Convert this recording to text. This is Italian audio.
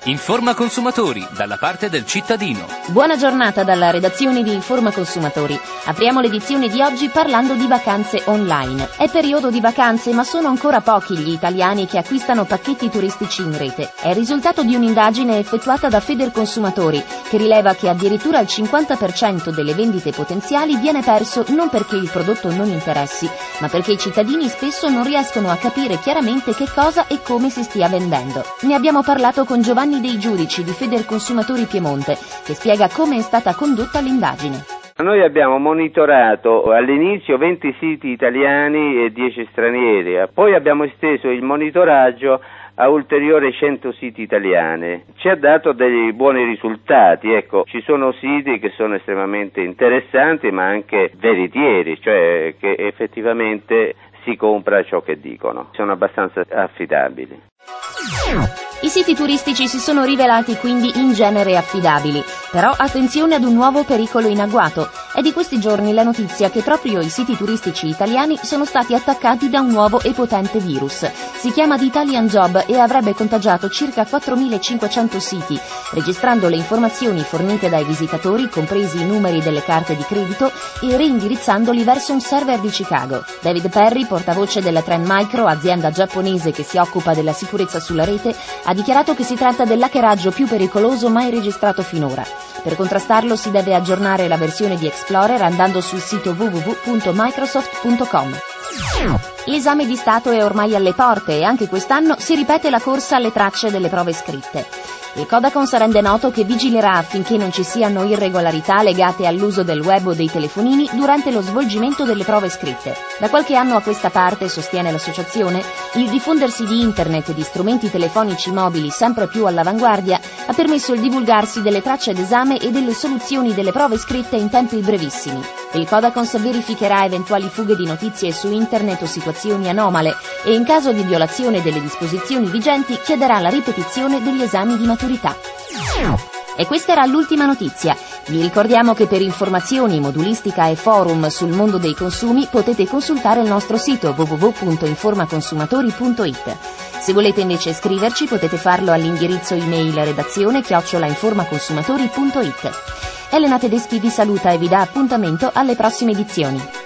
Informa Consumatori, dalla parte del cittadino. Buona giornata dalla redazione di Informa Consumatori. Apriamo l'edizione di oggi parlando di vacanze online. È periodo di vacanze, ma sono ancora pochi gli italiani che acquistano pacchetti turistici in rete. È il risultato di un'indagine effettuata da Federconsumatori, che rileva che addirittura il 50% delle vendite potenziali viene perso non perché il prodotto non interessi, ma perché i cittadini spesso non riescono a capire chiaramente che cosa e come si stia vendendo. Ne abbiamo parlato con Giovanni Dei Giudici di Federconsumatori Piemonte, che spiega come è stata condotta l'indagine. Noi abbiamo monitorato all'inizio 20 siti italiani e 10 stranieri, poi abbiamo esteso il monitoraggio a ulteriori 100 siti italiani. Ci ha dato dei buoni risultati, ci sono siti che sono estremamente interessanti ma anche veritieri, cioè che effettivamente si compra ciò che dicono, sono abbastanza affidabili. I siti turistici si sono rivelati quindi in genere affidabili, però attenzione ad un nuovo pericolo in agguato. È di questi giorni la notizia che proprio i siti turistici italiani sono stati attaccati da un nuovo e potente virus. Si chiama The Italian Job e avrebbe contagiato circa 4.500 siti, registrando le informazioni fornite dai visitatori, compresi i numeri delle carte di credito, e reindirizzandoli verso un server di Chicago. David Perry, portavoce della Trend Micro, azienda giapponese che si occupa della sicurezza sulla rete, ha dichiarato che si tratta dell'hackeraggio più pericoloso mai registrato finora. Per contrastarlo si deve aggiornare la versione di Explorer andando sul sito www.microsoft.com. L'esame di Stato è ormai alle porte e anche quest'anno si ripete la corsa alle tracce delle prove scritte. Il Codacons rende noto che vigilerà affinché non ci siano irregolarità legate all'uso del web o dei telefonini durante lo svolgimento delle prove scritte. Da qualche anno a questa parte, sostiene l'associazione, il diffondersi di internet e di strumenti telefonici mobili sempre più all'avanguardia ha permesso il divulgarsi delle tracce d'esame e delle soluzioni delle prove scritte in tempi brevissimi. Il Codacons verificherà eventuali fughe di notizie su internet o situazioni anomale e in caso di violazione delle disposizioni vigenti chiederà la ripetizione degli esami di maturità. E questa era l'ultima notizia. Vi ricordiamo che per informazioni, modulistica e forum sul mondo dei consumi potete consultare il nostro sito www.informaconsumatori.it. Se volete invece scriverci potete farlo all'indirizzo email redazione@informaconsumatori.it. Elena Tedeschi vi saluta e vi dà appuntamento alle prossime edizioni.